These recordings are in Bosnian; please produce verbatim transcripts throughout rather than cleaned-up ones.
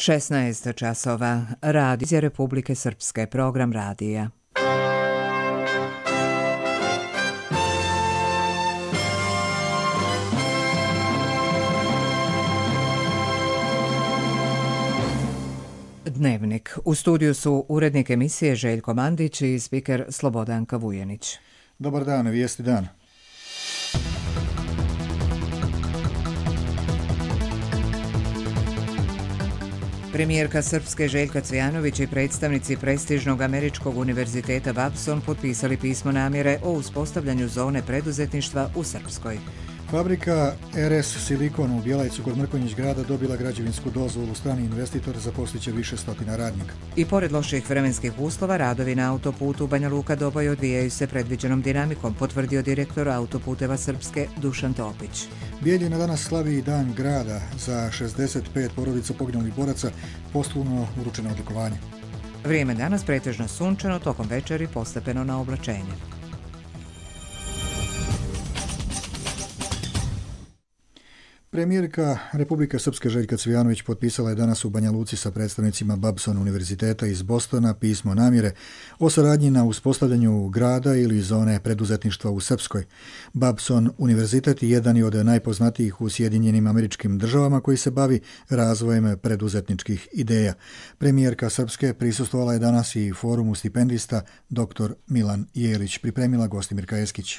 šesnaest časova. Radio Republike Srpske, program radija. Dnevnik. U studiju su urednik emisije Željko Mandić i spiker Slobodanka Vujenić. Dobar dan, vijesti dan. Premijerka Srpske Željka Cvijanović i predstavnici prestižnog američkog univerziteta Babson potpisali pismo namjere o uspostavljanju zone preduzetništva u Srpskoj. Fabrika R S Silikon u Bjelajcu kod Mrkonjić grada dobila građevinsku dozvolu. Strani investitor zaposliće više stotina radnika. I pored loših vremenskih uslova, radovi na autoputu Banja Luka-Doboj odvijaju se predviđenom dinamikom, potvrdio direktor Autoputeva Srpske Dušan Topić. Bijeljina danas slavi dan grada. Za šezdeset pet porodica poginulih boraca posthumno uručeno odlikovanje. Vrijeme danas pretežno sunčano, tokom večeri postepeno na oblačenje. Premijerka Republike Srpske Željka Cvijanović potpisala je danas u Banja Luci sa predstavnicima Babson univerziteta iz Bostona pismo namjere o saradnji na uspostavljanju grada ili zone preduzetništva u Srpskoj. Babson univerzitet je jedan od najpoznatijih u Sjedinjenim Američkim Državama koji se bavi razvojem preduzetničkih ideja. Premijerka Srpske prisustvovala je danas i forumu stipendista dr Milan Jelić, pripremila Gostimirka Eskić.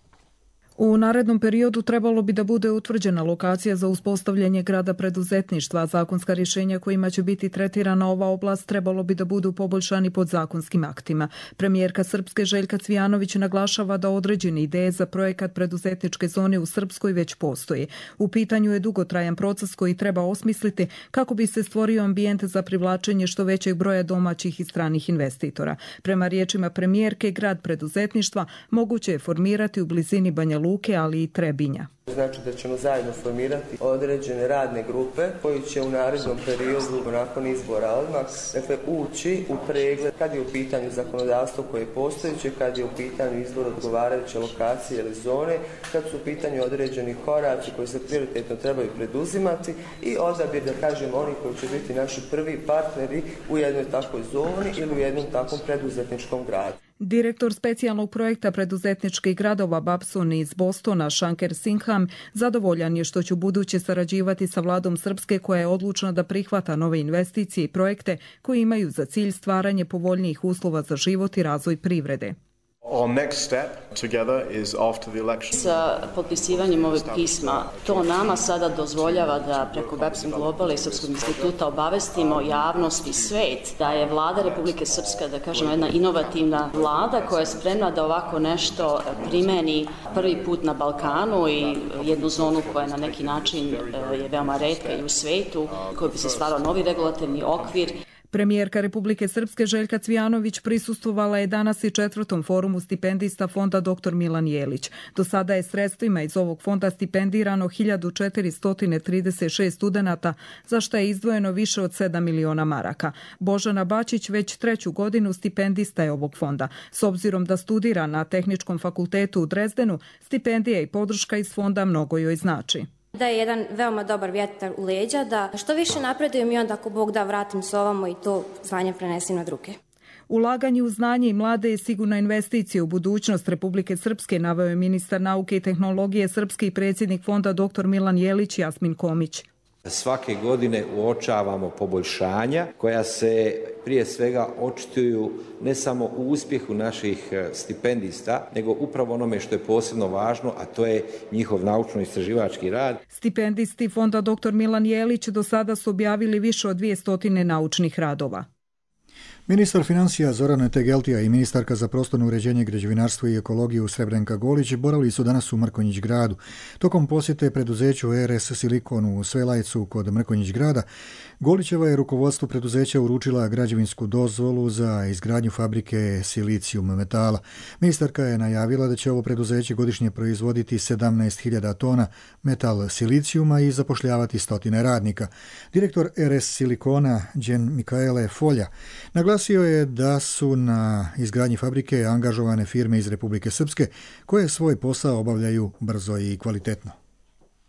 U narednom periodu trebalo bi da bude utvrđena lokacija za uspostavljanje grada preduzetništva. Zakonska rješenja kojima će biti tretirana ova oblast trebalo bi da budu poboljšani pod zakonskim aktima. Premijerka Srpske Željka Cvijanović naglašava da određene ideje za projekat preduzetničke zone u Srpskoj već postoji. U pitanju je dugotrajan proces koji treba osmisliti kako bi se stvorio ambijent za privlačenje što većeg broja domaćih i stranih investitora. Prema riječima premijerke, grad preduzetništva moguće je formirati u blizini Banja Luke, ali i Trebinja. Znači da ćemo zajedno formirati određene radne grupe koji će u narednom periodu nakon izbora odmah dakle, ući u pregled kad je u pitanju zakonodavstvo koje je postojeće, kad je u pitanju izbor odgovarajuće lokacije ili zone, kad su u pitanju određeni koraci koji se prioritetno trebaju preduzimati i odabir, da kažem, oni koji će biti naši prvi partneri u jednoj takvoj zoni ili u jednom takvom preduzetničkom gradu. Direktor specijalnog projekta preduzetničkih gradova Babson iz Bostona, Shankar Singham, zadovoljan je što će buduće sarađivati sa vladom Srpske koja je odlučna da prihvata nove investicije i projekte koji imaju za cilj stvaranje povoljnijih uslova za život i razvoj privrede. Our next step together is after the election. Sa potpisivanjem ovog pisma to nama sada dozvoljava da preko Babson Global i Srpskog instituta obavestimo javnost i svet da je vlada Republike Srpska, da kažemo, jedna inovativna vlada koja je spremna da ovako nešto primeni prvi put na Balkanu i jednu zonu koja na neki način je veoma retka i u svetu, koji bi se stvarao novi regulatorni okvir. Premijerka Republike Srpske Željka Cvijanović prisustvovala je danas i četvrtom forumu stipendista fonda dr Milan Jelić. Do sada je sredstvima iz ovog fonda stipendirano hiljadu četiristo trideset šest studenata, za što je izdvojeno više od sedam miliona maraka. Božana Bačić već treću godinu stipendista je ovog fonda. S obzirom da studira na Tehničkom fakultetu u Drezdenu, stipendija i podrška iz fonda mnogo joj znači. Da je jedan veoma dobar vjetar u leđa, da što više napredujem i onda ako Bog da vratim se ovamo i to znanje prenesim na druge. Ulaganje u znanje i mlade je sigurna investicija u budućnost Republike Srpske, naveo je ministar nauke i tehnologije Srpske i predsjednik fonda dr Milan Jelić Jasmin Komić. Svake godine uočavamo poboljšanja koja se prije svega očituju ne samo u uspjehu naših stipendista, nego upravo onome što je posebno važno, a to je njihov naučno-istraživački rad. Stipendisti fonda dr Milan Jelić do sada su objavili više od dvjesto naučnih radova. Ministar financija Zoran Tegeltija i ministarka za prostorno uređenje, građevinarstvo i ekologiju Srebrenka Golić boravili su danas u Mrkonjić gradu. Tokom posjete preduzeću R S Silikon u Svelajcu kod Mrkonjić grada, Golićeva je rukovodstvu preduzeća uručila građevinsku dozvolu za izgradnju fabrike silicijum metala. Ministarka je najavila da će ovo preduzeće godišnje proizvoditi sedamnaest hiljada tona metal silicijuma i zapošljavati stotine radnika. Direktor R S Silikona, Đen Mikaele Folja, naglasio je da su na izgradnji fabrike angažovane firme iz Republike Srpske koje svoj posao obavljaju brzo i kvalitetno.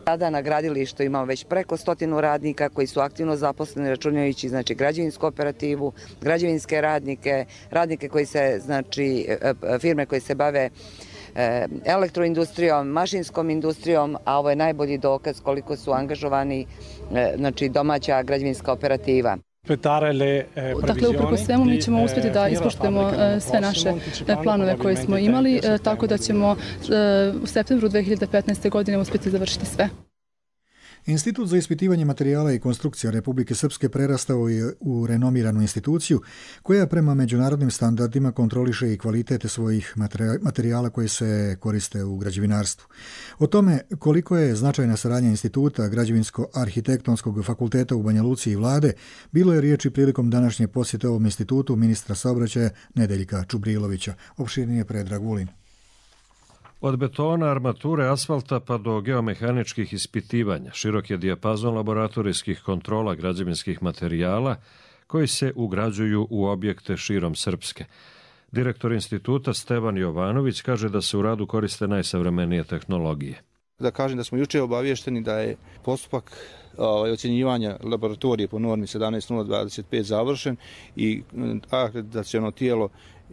Sada na gradilištu imamo već preko stotinu radnika koji su aktivno zaposleni, računajući znači građevinsku operativu, građevinske radnike, radnike koji se znači firme koje se bave elektroindustrijom, mašinskom industrijom, a ovo je najbolji dokaz koliko su angažovani znači domaća građevinska operativa. Dakle, upravo svemu mi ćemo uspjeti da ispoštujemo sve naše planove koje smo imali, tako da ćemo u septembru dve hiljade petnaeste. godine uspjeti završiti sve. Institut za ispitivanje materijala i konstrukcija Republike Srpske prerastao je u renomiranu instituciju koja prema međunarodnim standardima kontroliše i kvalitete svojih materijala koji se koriste u građevinarstvu. O tome koliko je značajna saradnja instituta Građevinsko-arhitektonskog fakulteta u Banja Luci i vlade bilo je riječi prilikom današnje posjete ovom institutu ministra saobraćaja Nedeljka Čubrilovića. Opširnije Predrag Vulin. Od betona, armature, asfalta pa do geomehaničkih ispitivanja, širok je dijapazon laboratorijskih kontrola građevinskih materijala koji se ugrađuju u objekte širom Srpske. Direktor instituta Stevan Jovanović kaže da se u radu koriste najsavremenije tehnologije. Da kažem da smo juče obavješteni da je postupak ovaj, ocjenjivanja laboratorije po normi sedamnaest nula dvadeset pet završen i akreditaciono tijelo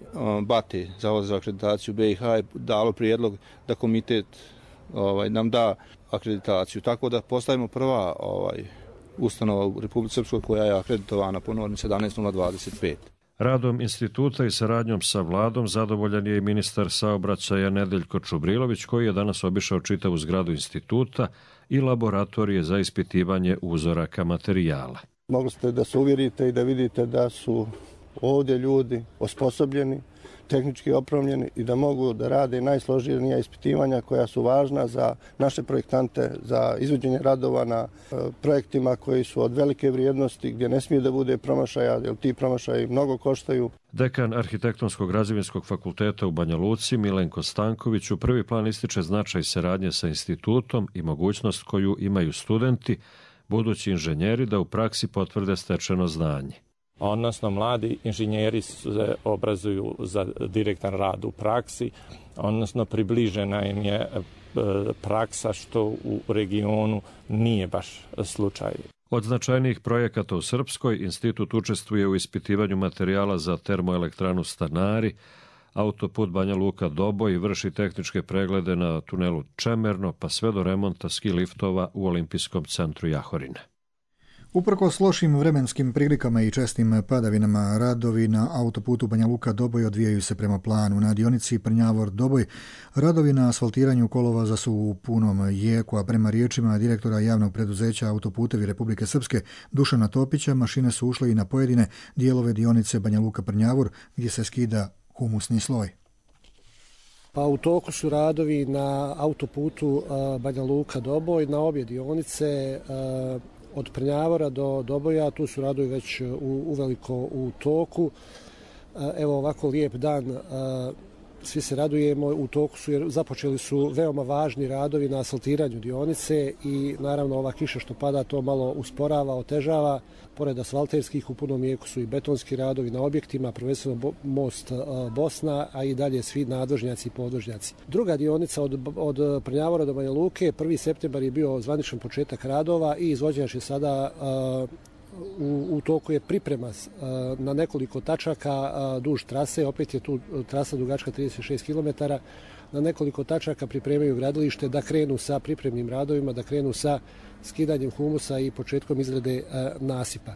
B A T E, Zavod za akreditaciju B i H, je dalo prijedlog da komitet ovaj, nam da akreditaciju. Tako da postavimo prva ovaj, ustanova u Republici Srpskoj koja je akreditovana po normi sedamnaest nula dvadeset pet. Radom instituta i saradnjom sa vladom zadovoljan je i ministar saobraćaja Nedeljko Čubrilović, koji je danas obišao čitavu zgradu instituta i laboratorije za ispitivanje uzoraka materijala. Mogli ste da se uvjerite i da vidite da su ovdje ljudi osposobljeni, tehnički opremljeni i da mogu da rade najsloženija ispitivanja koja su važna za naše projektante, za izvođenje radova na projektima koji su od velike vrijednosti, gdje ne smije da bude promašaja, jer ti promašaji mnogo koštaju. Dekan Arhitektonskog građevinskog fakulteta u Banja Luci, Milenko Stanković, u prvi plan ističe značaj saradnje sa institutom i mogućnost koju imaju studenti, budući inženjeri, da u praksi potvrde stečeno znanje. Odnosno, mladi inženjeri se obrazuju za direktan rad u praksi, odnosno približena im je praksa što u regionu nije baš slučaj. Od značajnijih projekata u Srpskoj, institut učestvuje u ispitivanju materijala za termoelektranu Stanari, autoput Banja Luka-Doboj i vrši tehničke preglede na tunelu Čemerno, pa sve do remonta ski liftova u Olimpijskom centru Jahorine. Uprkos lošim vremenskim prilikama i čestim padavinama, radovi na autoputu Banja Luka-Doboj odvijaju se prema planu. Na dionici Prnjavor-Doboj radovi na asfaltiranju kolovoza su u punom jeku, a prema riječima direktora javnog preduzeća Autoputevi Republike Srpske Dušana Topića, mašine su ušle i na pojedine dijelove dionice Banja Luka-Prnjavor gdje se skida humusni sloj. Pa u toku su radovi na autoputu Banja Luka-Doboj na obje dionice. Od Prnjavora do Doboja, tu su radovi već u, uveliko u toku. Evo ovako lijep dan, svi se radujemo, u toku su jer započeli su veoma važni radovi na asfaltiranju dionice i naravno ova kiša što pada to malo usporava, otežava. Pored asfalterskih u punom jeku su i betonski radovi na objektima, prvenstveno most Bosna, a i dalje svi nadvožnjaci i podvožnjaci. Druga dionica od, od Prnjavora do Banja Luke, prvi septembar je bio zvaničan početak radova i izvođač je sada u, u toku je priprema na nekoliko tačaka duž trase, opet je tu trasa dugačka trideset šest kilometara, na nekoliko tačaka pripremaju gradilište da krenu sa pripremnim radovima, da krenu sa skidanjem humusa i početkom izrade nasipa.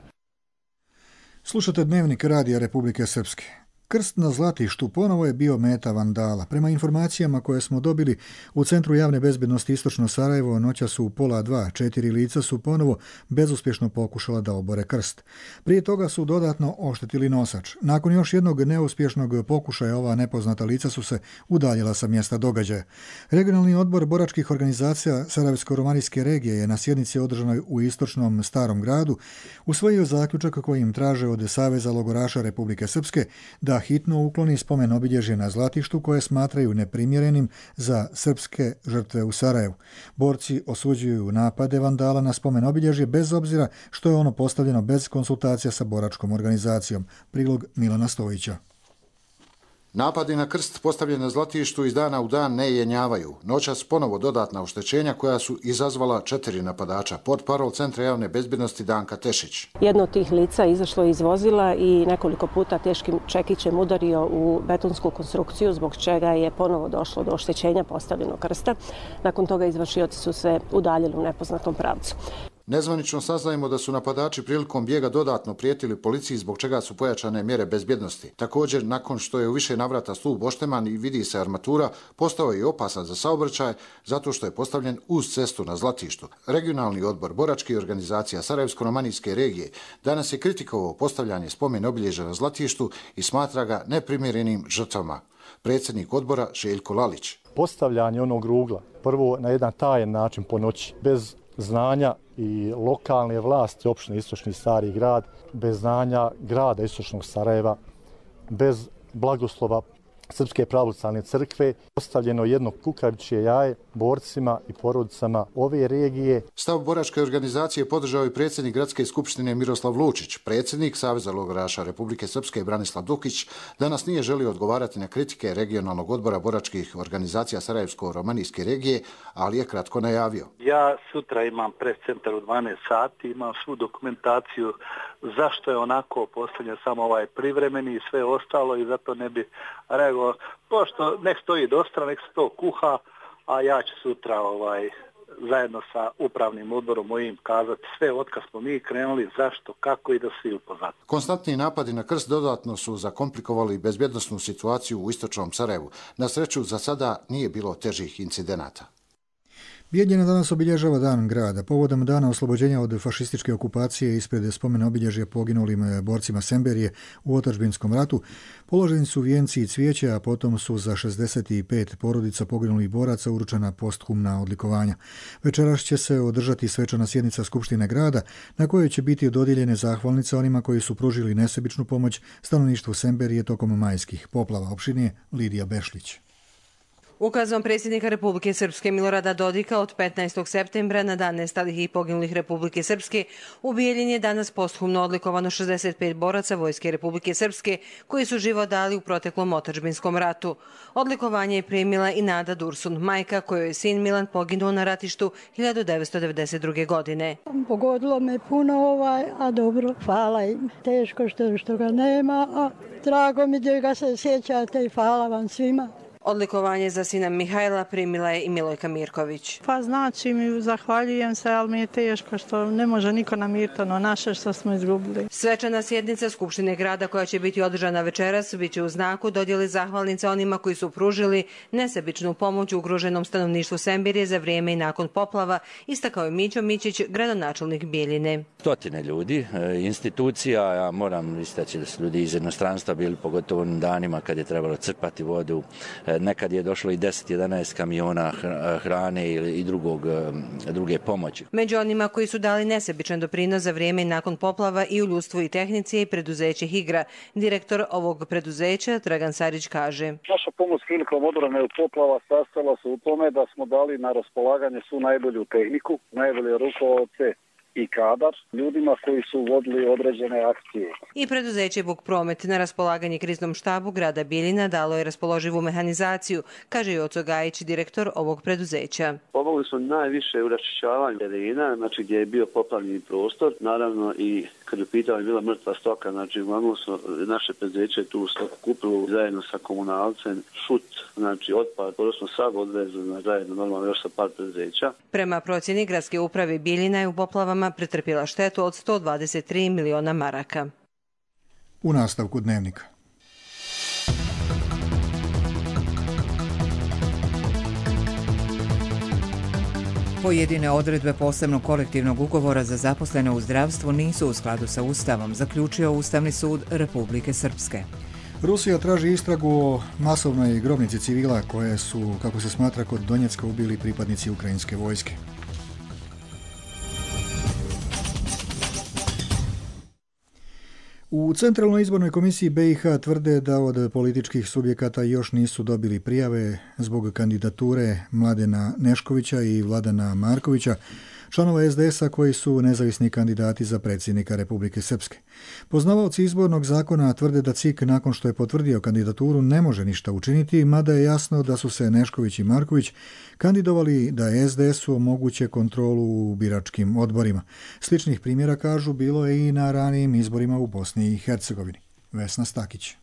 Slušate Dnevnik Radija Republike Srpske. Krst na Zlatištu ponovo je bio meta vandala. Prema informacijama koje smo dobili u Centru javne bezbednosti Istočno Sarajevo, noća su u pola dva, četiri lica su ponovo bezuspješno pokušala da obore krst. Prije toga su dodatno oštetili nosač. Nakon još jednog neuspješnog pokušaja ova nepoznata lica su se udaljila sa mjesta događaja. Regionalni odbor boračkih organizacija Sarajevsko-romanijske regije je na sjednici održanoj u Istočnom Starom gradu usvojio zaključak kojim traže od Saveza logoraša Republike Srpske da hitno ukloni spomen obilježje na Zlatištu koje smatraju neprimjerenim za srpske žrtve u Sarajevu. Borci osuđuju napade vandala na spomen obilježje bez obzira što je ono postavljeno bez konsultacija sa boračkom organizacijom. Prilog Milana Stojića. Napadi na krst postavljen na Zlatištu iz dana u dan ne jenjavaju. Noćas ponovo dodatna oštećenja koja su izazvala četiri napadača. Portparol Centra javne bezbjednosti Danka Tešić. Jedno od tih lica izašlo iz vozila i nekoliko puta teškim čekićem udario u betonsku konstrukciju, zbog čega je ponovo došlo do oštećenja postavljenog krsta. Nakon toga izvršioci su se udaljili u nepoznatom pravcu. Nezvanično saznajemo da su napadači prilikom bijega dodatno prijetili policiji, zbog čega su pojačane mjere bezbjednosti. Također, nakon što je u više navrata stup ošteman i vidi se armatura, postao je i opasan za saobraćaj zato što je postavljen uz cestu na Zlatištu. Regionalni odbor boračkih organizacija Sarajevsko-romanijske regije danas je kritikovao postavljanje spomen obilježja na Zlatištu i smatra ga neprimjerenim žrtvama. Predsjednik odbora Željko Lalić. Postavljanje onog rugla, prvo na jedan tajan način po noći, bez znanja i lokalne vlasti opštine Istočni Stari grad, bez znanja grada Istočnog Sarajeva, bez blagoslova Srpske pravoslavne crkve, postavljeno jedno kukavičje jaje borcima i porodicama ove regije. Stav boračke organizacije podržao i predsjednik Gradske skupštine Miroslav Lučić. Predsjednik Saveza logoraša Republike Srpske Branislav Dukić danas nije želio odgovarati na kritike regionalnog odbora boračkih organizacija Sarajevsko-romanijske regije, ali je kratko najavio. Ja sutra imam pres centar u dvanaest sati, imam svu dokumentaciju zašto je onako postavljen samo ovaj privremeni i sve ostalo i zato ne bi reagovao. Pošto nek stoji dostra, nek se to kuha, a ja ću sutra ovaj, zajedno sa upravnim odborom mojim kazati sve otkad smo mi krenuli, zašto, kako i da svi upoznati. Konstantni napadi na krst dodatno su zakomplikovali bezbjednosnu situaciju u istočnom Sarajevu. Na sreću za sada nije bilo težih incidenata. Bijeljina danas obilježava Dan grada. Povodom dana oslobođenja od fašističke okupacije ispred spomena obilježja poginulim borcima Semberije u otadžbinskom ratu položeni su vijenci i cvijeće, a potom su za šezdeset pet porodica poginulih boraca uručena posthumna odlikovanja. Večeras će se održati svečana sjednica Skupštine grada na kojoj će biti dodijeljene zahvalnice onima koji su pružili nesebičnu pomoć stanovništvu Semberije tokom majskih poplava. Opštinije Lidija Bešlić. Ukazom predsjednika Republike Srpske Milorada Dodika od petnaestog septembra na dan nestalih i poginulih Republike Srpske u Bijeljini je danas posthumno odlikovano šezdeset pet boraca Vojske Republike Srpske koji su život dali u proteklom otadžbinskom ratu. Odlikovanje je primila i Nada Dursun, majka kojoj je sin Milan poginuo na ratištu hiljadu devetsto devedeset druge. godine. Pogodilo me puno ovaj, a dobro, hvala im. Teško što, što ga nema, a drago mi da ga se sjećate i hvala vam svima. Odlikovanje za sina Mihajla primila je i Milojka Mirković. Pa znači mi, zahvaljujem se, ali mi je teško što ne može niko namiriti ono naše što smo izgubili. Svečana sjednica Skupštine grada koja će biti održana večeras biće u znaku dodjeli zahvalnice onima koji su pružili nesebičnu pomoć ugroženom stanovništvu Semberije za vrijeme i nakon poplava, istakao je Mićo Mićić, gradonačelnik Bijeljine. Stotine ljudi, institucija, ja moram istaći da su ljudi iz inostranstva bili pogotovo onim danima kad je trebalo crpati vodu. Nekad je došlo i deset jedanaest kamiona hrane i drugog, druge pomoći. Među onima koji su dali nesebičan doprinos za vrijeme i nakon poplava i u ljudstvu i tehnici i preduzeće Higra. Direktor ovog preduzeća Dragan Sarić kaže: Naša pomoć prilikom odbrane od poplava sastala se u tome da smo dali na raspolaganje svu najbolju tehniku, najbolje rukovodce i kadar ljudima koji su vodili određene akcije. I preduzeće Buk Promet na raspolaganje kriznom štabu grada Bijeljina dalo je raspoloživu mehanizaciju, kaže Joco Gajić, direktor ovog preduzeća. Pomogli smo najviše u raščišćavanju terena, znači gdje je bio poplavljeni prostor, naravno i kad je pitala je bila mrtva stoka, znači uglavnom su naše preduzeće tu stoku kupilo zajedno sa komunalcem, šut, znači otpad, odnosno sav odvezano zajedno normalno još sa par preduzeća. Prema procjeni gradske uprave Bijeljina je u poplavama pretrpjela štetu od sto dvadeset tri miliona maraka. U nastavku dnevnika. Pojedine odredbe posebnog kolektivnog ugovora za zaposlene u zdravstvu nisu u skladu sa Ustavom, zaključio Ustavni sud Republike Srpske. Rusija traži istragu o masovnoj grobnici civila koje su, kako se smatra, kod Donjecka ubili pripadnici ukrajinske vojske. U Centralnoj izbornoj komisiji B i H tvrde da od političkih subjekata još nisu dobili prijave zbog kandidature Mladena Neškovića i Vladana Markovića, članova es de es a koji su nezavisni kandidati za predsjednika Republike Srpske. Poznavaoci izbornog zakona tvrde da C I K nakon što je potvrdio kandidaturu ne može ništa učiniti, mada je jasno da su se Nešković i Marković kandidovali da es de esu omoguće kontrolu u biračkim odborima. Sličnih primjera, kažu, bilo je i na ranijim izborima u Bosni i Hercegovini. Vesna Stakić.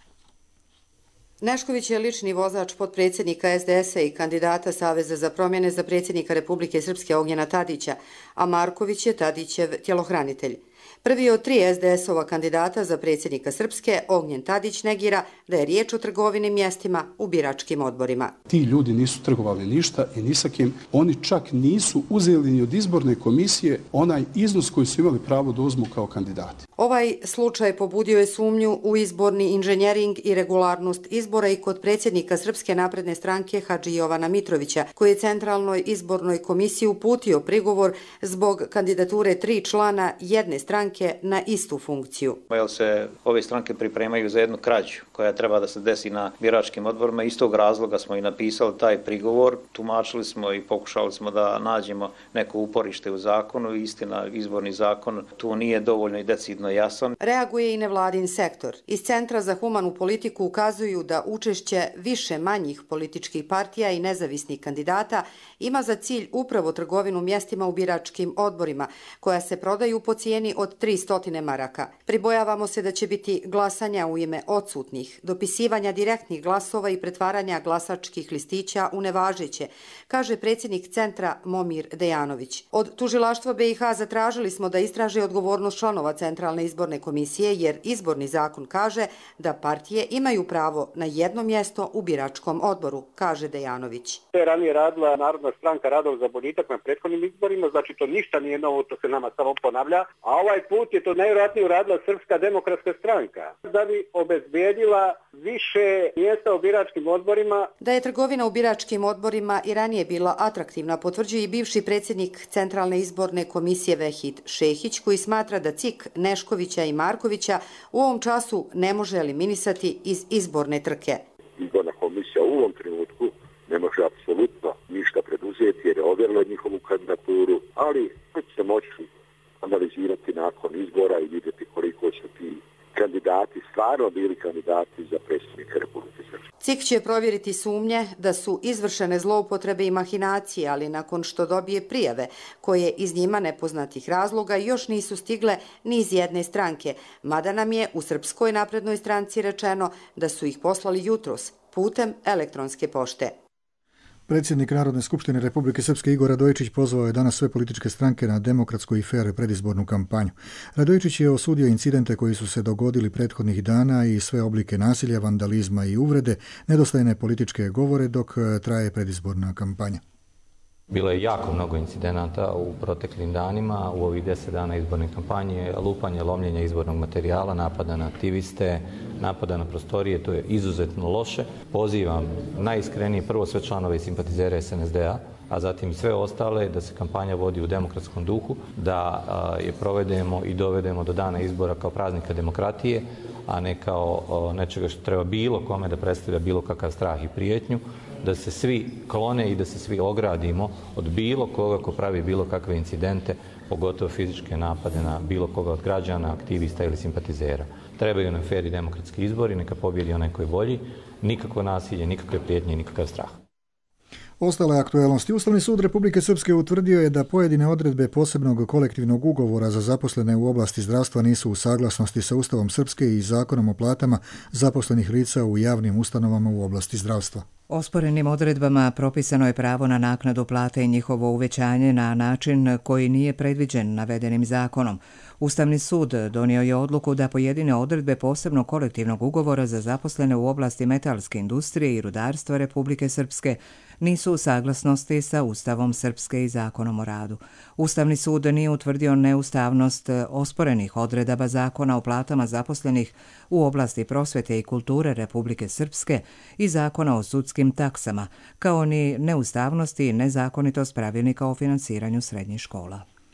Nešković je lični vozač potpredsjednika es de esa i kandidata Saveza za promjene za predsjednika Republike Srpske Ognjena Tadića, a Marković je Tadićev tjelohranitelj. Prvi od tri es de esova kandidata za predsjednika Srpske, Ognjen Tadić, negira da je riječ o trgovini mjestima u biračkim odborima. Ti ljudi nisu trgovali ništa i ni sa kim. Oni čak nisu uzeli ni od izborne komisije onaj iznos koji su imali pravo da uzmu kao kandidati. Ovaj slučaj pobudio je sumnju u izborni inženjering i regularnost izbora i kod predsjednika Srpske napredne stranke Hadži Jovana Mitrovića, koji je Centralnoj izbornoj komisiji uputio prigovor zbog kandidature tri člana jedne stranke na istu funkciju. Jer se ove stranke pripremaju za jednu krađu koja treba da se desi na biračkim odborima. Iz tog razloga smo i napisali taj prigovor, tumačili smo i pokušali smo da nađemo neko uporište u zakonu. Istina, izborni zakon tu nije dovoljno i decidno jasan. Reaguje i nevladin sektor. Iz Centra za humanu politiku ukazuju da učešće više manjih političkih partija i nezavisnih kandidata ima za cilj upravo trgovinu mjestima u biračkim odborima, koja se prodaju po cijeni od tristo maraka. Pribojavamo se da će biti glasanja u ime odsutnih, dopisivanja direktnih glasova i pretvaranja glasačkih listića u nevažeće, kaže predsjednik Centra Momir Dejanović. Od tužilaštva be i ha zatražili smo da istraže odgovornost članova Centralne izborne komisije, jer izborni zakon kaže da partije imaju pravo na jedno mjesto u biračkom odboru, kaže Dejanović. To je ranije radila Narodna stranka Radov za boljitak na prethodnim izborima, znači to ništa nije novo, to se nama samo ponavlja, a ovaj put je to najvjerojatnije uradila Srpska demokratska stranka, da bi obezbijedila više mjesta u biračkim odborima. Da je trgovina u biračkim odborima i ranije bila atraktivna, potvrđuje i bivši predsjednik Centralne izborne komisije Vehid Šehić, koji smatra da C I K Neškovića i Markovića u ovom času ne može eliminisati iz izborne trke. Izborna komisija u ovom trenutku ne može apsolutno ništa preduzeti jer je ovjerila njihovu kandidaturu, ali to će se moći analizirati nakon izbora i vidjeti koliko su ti kandidati stvarno bili kandidati za predsjednika Republike Srpske. C I K će provjeriti sumnje da su izvršene zloupotrebe i mahinacije, ali nakon što dobije prijave koje iz njima nepoznatih razloga još nisu stigle ni iz jedne stranke, mada nam je u Srpskoj naprednoj stranci rečeno da su ih poslali jutros putem elektronske pošte. Predsjednik Narodne skupštine Republike Srpske Igor Radojičić pozvao je danas sve političke stranke na demokratsku i fer predizbornu kampanju. Radojičić je osudio incidente koji su se dogodili prethodnih dana i sve oblike nasilja, vandalizma i uvrede, nedostajne političke govore dok traje predizborna kampanja. Bilo je jako mnogo incidenata u proteklim danima, u ovih deset dana izborne kampanje, lupanje, lomljenje izbornog materijala, napada na aktiviste, napada na prostorije, to je izuzetno loše. Pozivam najiskrenije prvo sve članove i simpatizere es en es de a, a zatim sve ostale da se kampanja vodi u demokratskom duhu, da je provedemo i dovedemo do dana izbora kao praznika demokratije, a ne kao nečega što treba bilo kome da predstavlja bilo kakav strah i prijetnju, da se svi klone i da se svi ogradimo od bilo koga ko pravi bilo kakve incidente, pogotovo fizičke napade na bilo koga od građana, aktivista ili simpatizera. Trebaju nam fer i demokratski izbori, neka pobjedi onaj koji volji, nikakvo nasilje, nikakve prijetnje, nikakav strah. Ostale aktuelnosti. Ustavni sud Republike Srpske utvrdio je da pojedine odredbe posebnog kolektivnog ugovora za zaposlene u oblasti zdravstva nisu u saglasnosti sa Ustavom Srpske i Zakonom o platama zaposlenih lica u javnim ustanovama u oblasti zdravstva. Osporenim odredbama propisano je pravo na naknadu plate i njihovo uvećanje na način koji nije predviđen navedenim zakonom. Ustavni sud donio je odluku da pojedine odredbe posebnog kolektivnog ugovora za zaposlene u oblasti metalske industrije i rudarstva Republike Srpske nisu u saglasnosti sa Ustavom Srpske i Zakonom o radu. Ustavni sud nije utvrdio neustavnost osporenih odredaba Zakona o platama zaposlenih u oblasti prosvete i kulture Republike Srpske i Zakona o sudskim taksama, kao ni neustavnosti i nezakonitost pravilnika o finansiranju srednjih škola.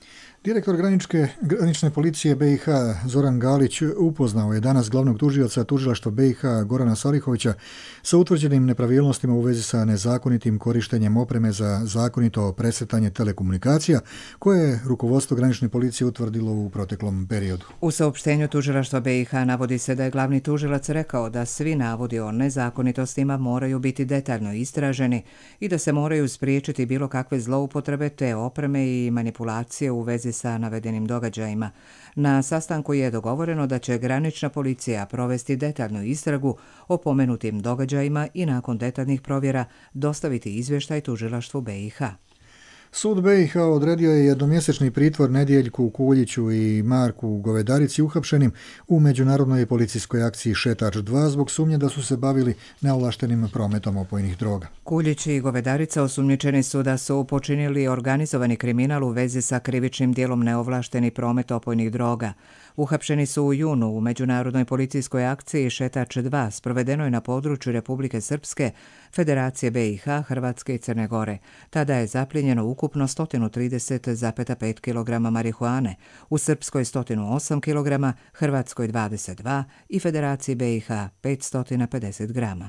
Direktor graničke, granične policije B i H Zoran Galić upoznao je danas glavnog tužioca tužilaštva B i H Gorana Salihovića sa utvrđenim nepravilnostima u vezi sa nezakonitim korištenjem opreme za zakonito presretanje telekomunikacija koje je rukovodstvo granične policije utvrdilo u proteklom periodu. U saopštenju tužilaštva B i H navodi se da je glavni tužilac rekao da svi navodi o nezakonitostima moraju biti detaljno istraženi i da se moraju spriječiti bilo kakve zloupotrebe te opreme i manipulacije u vezi sa navedenim događajima. Na sastanku je dogovoreno da će granična policija provesti detaljnu istragu o pomenutim događajima i nakon detaljnih provjera dostaviti izvještaj tužilaštvu B i H. Sud B i H odredio je jednomjesečni pritvor Nedjeljku Kuljiću i Marku Govedarici uhapšenim u međunarodnoj policijskoj akciji Šetač dva zbog sumnje da su se bavili neovlaštenim prometom opojnih droga. Kuljić i Govedarica osumnjičeni su da su počinili organizovani kriminal u vezi sa krivičnim dijelom neovlašteni promet opojnih droga. Uhapšeni su u junu u međunarodnoj policijskoj akciji Šetač dva sprovedenoj na području Republike Srpske, Federacije B i H, Hrvatske i Crne Gore. Tada je zaplijenjeno ukupno sto trideset zarez pet kilograma marihuane, u Srpskoj sto osam kilograma, Hrvatskoj dvadeset dva i Federaciji B i H petsto pedeset grama.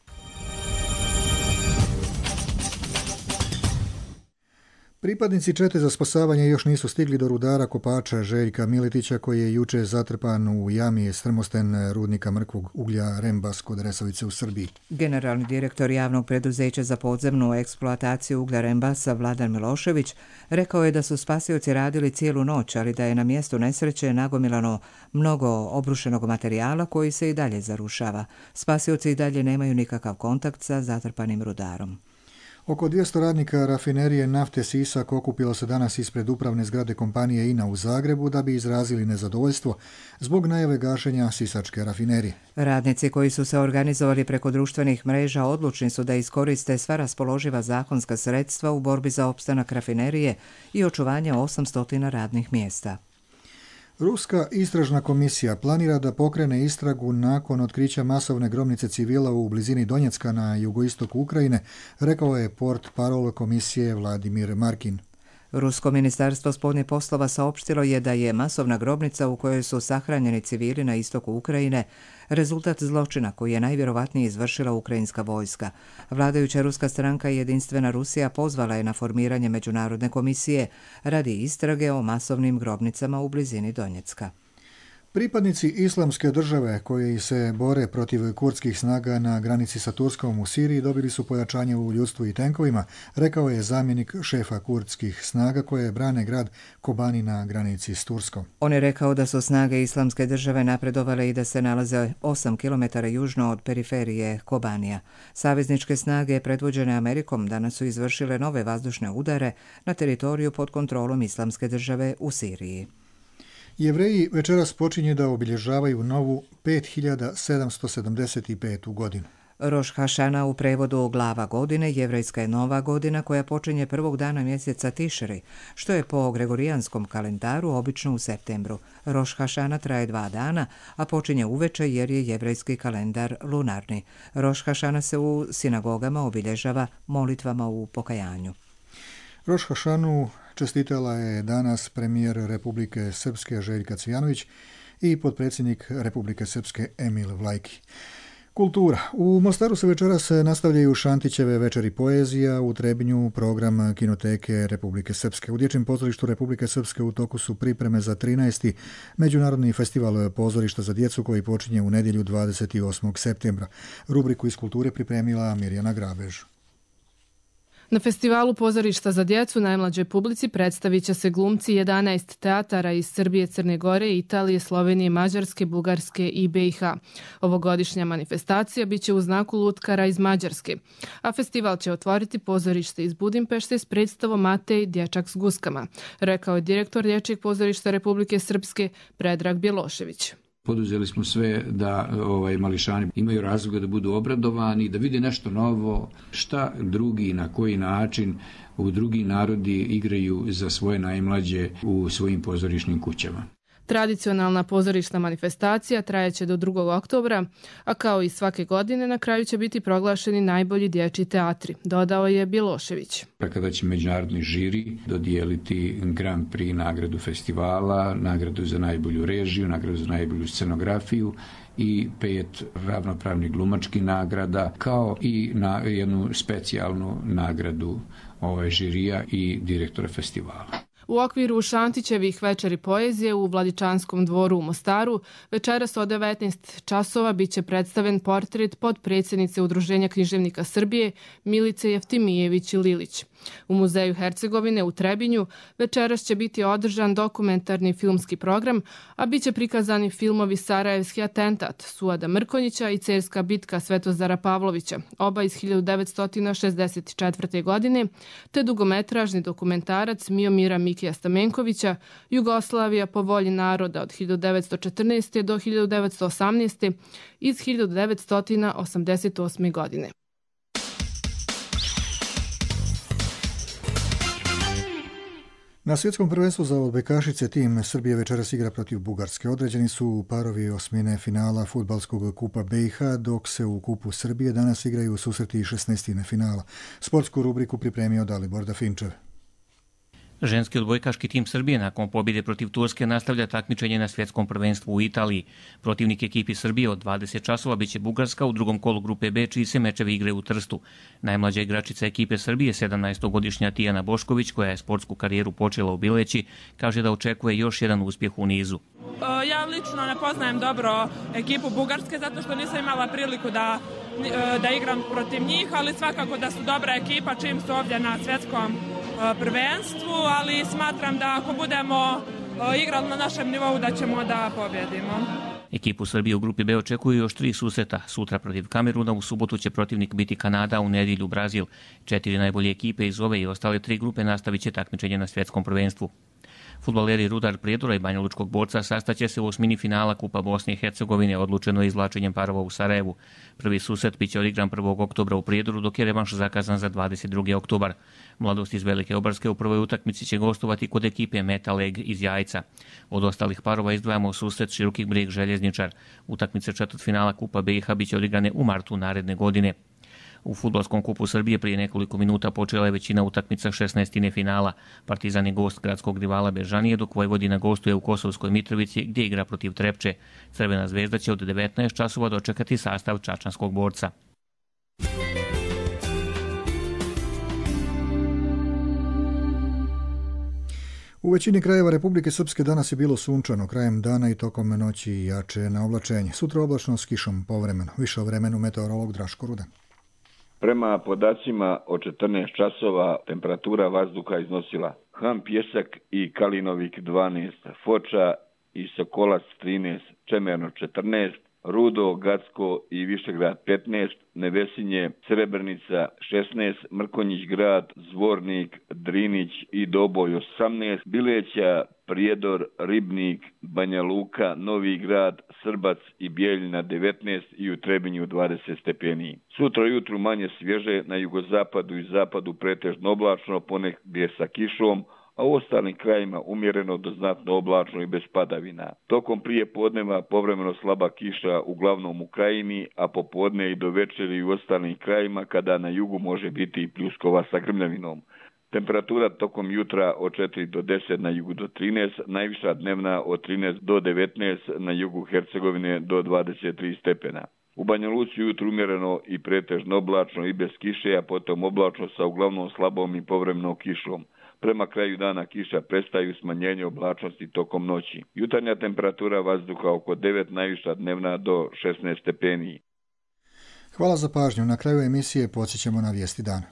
Pripadnici čete za spasavanje još nisu stigli do rudara kopača Željka Miletića koji je juče zatrpan u jami strmosten rudnika mrkvog uglja Rembas kod Resavice u Srbiji. Generalni direktor javnog preduzeća za podzemnu eksploataciju uglja Rembasa Vladan Milošević rekao je da su spasioci radili cijelu noć, ali da je na mjestu nesreće nagomilano mnogo obrušenog materijala koji se i dalje zarušava. Spasioci i dalje nemaju nikakav kontakt sa zatrpanim rudarom. Oko dvjesto radnika rafinerije nafte Sisak okupilo se danas ispred upravne zgrade kompanije I N A u Zagrebu da bi izrazili nezadovoljstvo zbog najave gašenja sisačke rafinerije. Radnici koji su se organizovali preko društvenih mreža odlučni su da iskoriste sva raspoloživa zakonska sredstva u borbi za opstanak rafinerije i očuvanje osamsto radnih mjesta. Ruska istražna komisija planira da pokrene istragu nakon otkrića masovne grobnice civila u blizini Donjecka na jugoistoku Ukrajine, rekao je portparol komisije Vladimir Markin. Rusko ministarstvo spoljnih poslova saopštilo je da je masovna grobnica u kojoj su sahranjeni civili na istoku Ukrajine rezultat zločina koji je najvjerovatnije izvršila ukrajinska vojska. Vladajuća ruska stranka Jedinstvena Rusija pozvala je na formiranje međunarodne komisije radi istrage o masovnim grobnicama u blizini Donjecka. Pripadnici islamske države koji se bore protiv kurdskih snaga na granici sa Turskom u Siriji dobili su pojačanje u ljudstvu i tenkovima, rekao je zamjenik šefa kurdskih snaga koje brane grad Kobani na granici s Turskom. On je rekao da su snage islamske države napredovale i da se nalaze osam kilometara južno od periferije Kobanija. Savezničke snage predvođene Amerikom danas su izvršile nove vazdušne udare na teritoriju pod kontrolom islamske države u Siriji. Jevreji večeras počinje da obilježavaju novu pet hiljada sedamsto sedamdeset petu godinu. Roš Hašana u prevodu glava godine, jevrejska je nova godina koja počinje prvog dana mjeseca Tišri, što je po gregorijanskom kalendaru obično u septembru. Roš Hašana traje dva dana, a počinje uveče jer je jevrejski kalendar lunarni. Roš Hašana se u sinagogama obilježava molitvama u pokajanju. Roš Hašanu čestitala je danas premijer Republike Srpske Željka Cvijanović i potpredsjednik Republike Srpske Emil Vlajki. Kultura. U Mostaru se večeras nastavljaju Šantićeve večeri poezija, u Trebinju program Kinoteke Republike Srpske. U Dječjem pozorištu Republike Srpske u toku su pripreme za trinaesti Međunarodni festival pozorišta za djecu koji počinje u nedjelju dvadeset osmog septembra. Rubriku iz kulture pripremila Mirjana Grabež. Na festivalu pozorišta za djecu najmlađoj publici predstavit će se glumci jedanaest teatara iz Srbije, Crne Gore, Italije, Slovenije, Mađarske, Bugarske i B i H. Ovogodišnja manifestacija biće u znaku lutkara iz Mađarske, a festival će otvoriti pozorište iz Budimpešte s predstavom Matej, dječak s guskama, rekao je direktor Dječjeg pozorišta Republike Srpske Predrag Bjelošević. Poduzeli smo sve da ovaj, mališani imaju razloga da budu obradovani, da vide nešto novo, šta drugi, na koji način u drugi narodi igraju za svoje najmlađe u svojim pozorišnim kućama. Tradicionalna pozorišna manifestacija trajaće do drugog oktobra, a kao i svake godine na kraju će biti proglašeni najbolji dječji teatri, dodao je Bilošević. Kada će međunarodni žiri dodijeliti Grand Prix nagradu festivala, nagradu za najbolju režiju, nagradu za najbolju scenografiju i pet ravnopravnih glumačkih nagrada, kao i na jednu specijalnu nagradu ovaj žirija i direktora festivala. U okviru Šantićevih večeri poezije u Vladičanskom dvoru u Mostaru večeras od devetnaest časova biće predstaven portret potpredsjednice Udruženja književnika Srbije Milice Jeftimijević-Lilić. U Muzeju Hercegovine u Trebinju večeras će biti održan dokumentarni filmski program, a biće prikazani filmovi Sarajevski atentat Suada Mrkonjića i Cerska bitka Svetozara Pavlovića, oba iz hiljadu devetsto šezdeset četvrte. godine, te dugometražni dokumentarac Miomira Mikija Stamenkovića Jugoslavija po volji naroda od hiljadu devetsto četrnaeste. do hiljadu devetsto osamnaeste. iz hiljadu devetsto osamdeset osme. godine. Na svjetskom prvenstvu za odbojkašice tim Srbije večeras igra protiv Bugarske. Određeni su parovi osmine finala fudbalskog kupa B i H, dok se u kupu Srbije danas igraju susreti šesnaestine finala. Sportsku rubriku pripremio Dalibor Dafinčev. Ženski odbojkaški tim Srbije nakon pobjede protiv Turske nastavlja takmičenje na svjetskom prvenstvu u Italiji. Protivnik ekipi Srbije od dvadeset časova biće Bugarska u drugom kolu grupe B, čiji se mečevi igraju u Trstu. Najmlađa igračica ekipe Srbije, sedamnaestogodišnja Tijana Bošković, koja je sportsku karijeru počela u Bileći, kaže da očekuje još jedan uspjeh u nizu. Ja lično ne poznajem dobro ekipu Bugarske zato što nisam imala priliku da, da igram protiv njih, ali svakako da su dobra ekipa čim su ovdje na svjetskom prvenstvu, ali smatram da ako budemo igrali na našem nivou da ćemo da pobjedimo. Ekipu Srbije u grupi B očekuju još tri susreta. Sutra protiv Kameruna, u subotu će protivnik biti Kanada, u nedjelju Brazil. Četiri najbolje ekipe iz ove i ostale tri grupe nastavit će takmičenje na svjetskom prvenstvu. Fudbaleri Rudar Prijedora i Banjalučkog borca sastaće se u osmini finala Kupa Bosne i Hercegovine, odlučeno izvlačenjem parova u Sarajevu. Prvi susret biće odigran prvog oktobra u Prijedoru, dok je revanš zakazan za dvadeset drugi oktobar. Mladost iz Velike Obarske u prvoj utakmici će gostovati kod ekipe Metaleg iz Jajca. Od ostalih parova izdvajamo susret Široki Brijeg Željezničar. Utakmice četvrtfinala Kupa B i H biće odigrane u martu naredne godine. U fudbalskom kupu Srbije prije nekoliko minuta počela je većina utakmica šesnaestine finala. Partizan je gost gradskog rivala Bežanije, dok Vojvodina gostuje u Kosovskoj Mitrovici gdje igra protiv Trepče. Crvena zvezda će od devetnaest časova dočekati sastav čačanskog borca. U većini krajeva Republike Srpske danas je bilo sunčano, krajem dana i tokom noći jače na oblačenje. Sutra oblačno s kišom povremeno. Više o vremenu meteorolog Draško Rudan. Prema podacima od četrnaest časova temperatura vazduha iznosila Han Pjesak i Kalinovik dvanaest, Foča i Sokolac trinaest, Čemerno četrnaest, Rudo, Gacko i Višegrad petnaest, Nevesinje, Srebrnica šesnaest, Mrkonjić grad, Zvornik, Drinić i Doboj osamnaest, Bileća, Prijedor, Ribnik, Banja Luka, Novi grad, Srbac i Bijeljina devetnaest i u Trebinju dvadeset stepeni. Sutra jutru manje svježe, na jugozapadu i zapadu pretežno oblačno, ponegdje sa kišom, a u ostalim krajima umjereno do znatno oblačno i bez padavina. Tokom prije podneva povremeno slaba kiša uglavnom u krajini, a popodne i do večeri u ostalim krajima kada na jugu može biti i pljuskova sa grmljavinom. Temperatura tokom jutra od četiri do deset, na jugu do trinaest, najviša dnevna od trinaest do devetnaest, na jugu Hercegovine do dvadeset tri stepena. U Banja Luci jutro umjereno i pretežno oblačno i bez kiše, a potom oblačno sa uglavnom slabom i povremenom kišom. Prema kraju dana kiša prestaju, smanjenje oblačnosti tokom noći. Jutarnja temperatura vazduha oko devet, najviša dnevna do šesnaest stepeni. Hvala za pažnju. Na kraju emisije podsjećamo na vijesti dana.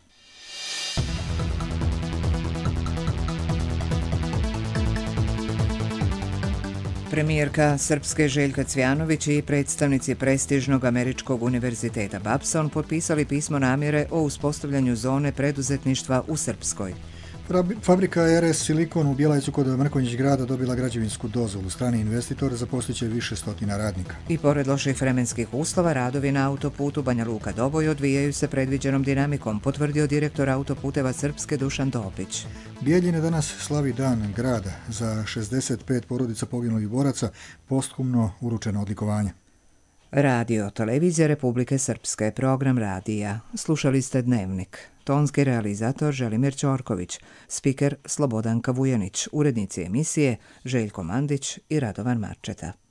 Premijerka Srpske Željka Cvjanović i predstavnici prestižnog američkog univerziteta Babson potpisali pismo namjere o uspostavljanju zone preduzetništva u Srpskoj. Fabrika R S Silikon u Bjelajcu kod Mrkonjić grada dobila građevinsku dozvolu. Strani investitor zaposliće više stotina radnika. I pored loših vremenskih uslova, radovi na autoputu Banja Luka Doboj odvijaju se predviđenom dinamikom, potvrdio direktor autoputeva Srpske Dušan Topić. Bijeljine danas slavi dan grada. Za šezdeset pet porodica poginulih boraca posthumno uručeno odlikovanje. Radio, televizija Republike Srpske, program radija. Slušali ste Dnevnik. Tonski realizator Želimir Ćorković, spiker Slobodanka Vujanić, urednici emisije Željko Mandić i Radovan Marčeta.